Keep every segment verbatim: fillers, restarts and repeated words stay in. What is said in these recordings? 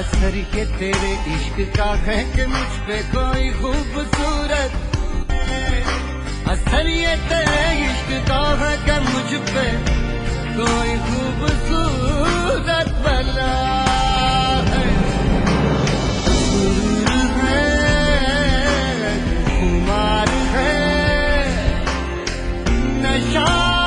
असर ये तेरे इश्क का है कि मुझ पे कोई खूबसूरत, असर ये तेरे इश्क का है कि मुझ पे कोई खूबसूरत बला है। सुरूर है, खुमार है, नशा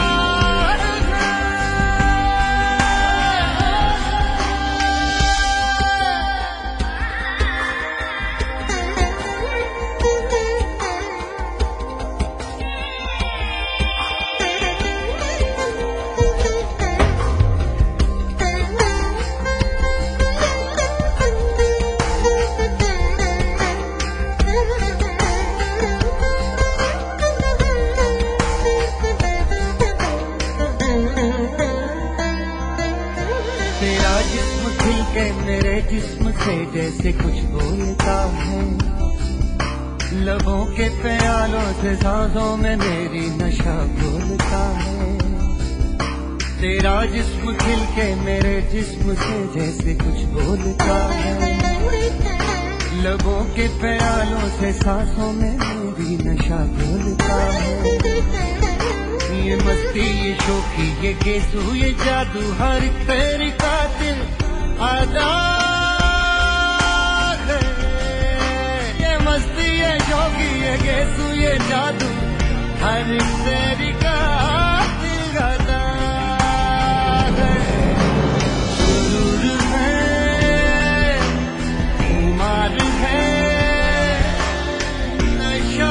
जिस्म खिल के मेरे जिस्म से जैसे कुछ बोलता है, लबों के प्यालों से सांसों में मेरी नशा घोलता है। तेरा जिस्म खिल के मेरे जिस्म से जैसे कुछ बोलता है, लबों के प्यालों से सांसों में मेरी नशा घोलता है। ये मस्ती ये शोखी ये गेसू ये जादू हर तेरी कातिल अदा है। ये मस्ती ये शोखी ये गेसू ये जादू हर तेरी कातिल अदा है। सुरूर है, खुमार है, नशा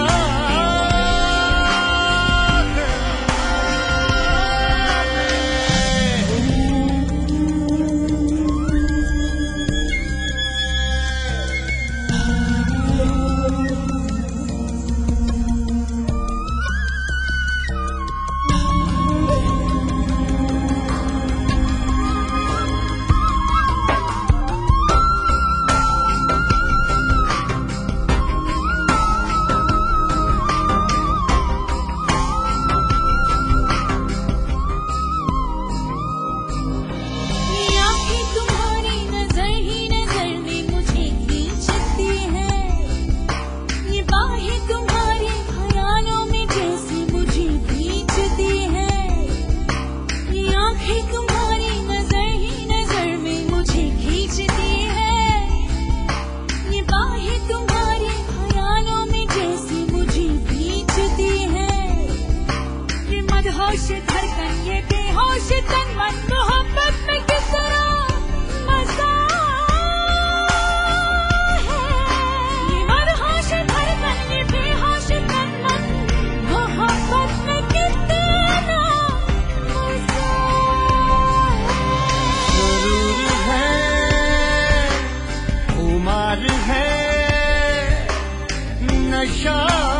होश धड़कन ये बेहोश तन मन मोहब्बत में कितना मजा है। ये मदहोश धड़कन ये बेहोश तन मन मोहब्बत में कितना मजा है। सुरूर है, खुमार है, नशा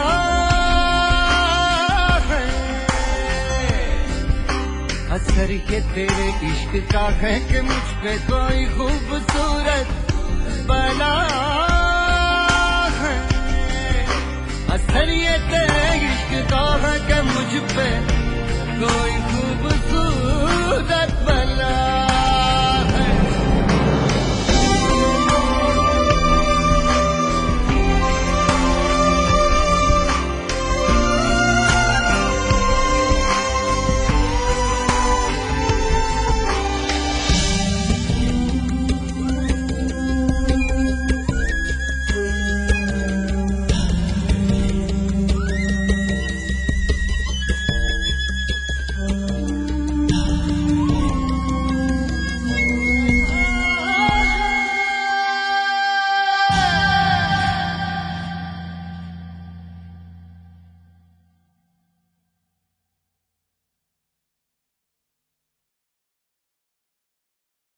असर ये तेरे इश्क का है कि मुझ पे कोई खूबसूरत बला है। असर ये तेरे इश्क का है कि मुझ पे कोई